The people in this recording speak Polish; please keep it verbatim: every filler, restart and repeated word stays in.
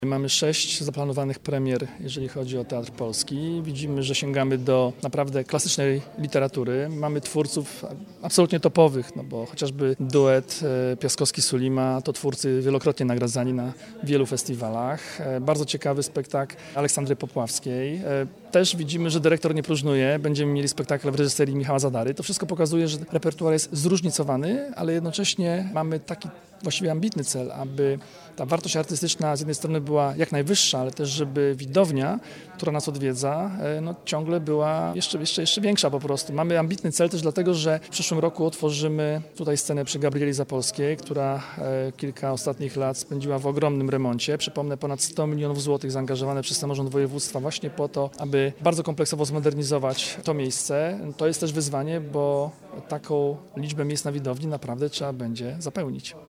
Mamy sześć zaplanowanych premier, jeżeli chodzi o Teatr Polski. Widzimy, że sięgamy do naprawdę klasycznej literatury. Mamy twórców absolutnie topowych, no bo chociażby duet Piaskowski-Sulima to twórcy wielokrotnie nagradzani na wielu festiwalach. Bardzo ciekawy spektakl Aleksandry Popławskiej. Też widzimy, że dyrektor nie próżnuje. Będziemy mieli spektakl w reżyserii Michała Zadary. To wszystko pokazuje, że repertuar jest zróżnicowany, ale jednocześnie mamy taki właściwie ambitny cel, aby ta wartość artystyczna z jednej strony była jak najwyższa, ale też żeby widownia, która nas odwiedza, no ciągle była jeszcze, jeszcze, jeszcze większa po prostu. Mamy ambitny cel też dlatego, że w przyszłym roku otworzymy tutaj scenę przy Gabrieli Zapolskiej, która kilka ostatnich lat spędziła w ogromnym remoncie. Przypomnę, ponad sto milionów złotych zaangażowane przez samorząd województwa właśnie po to, aby bardzo kompleksowo zmodernizować to miejsce. To jest też wyzwanie, bo taką liczbę miejsc na widowni naprawdę trzeba będzie zapełnić.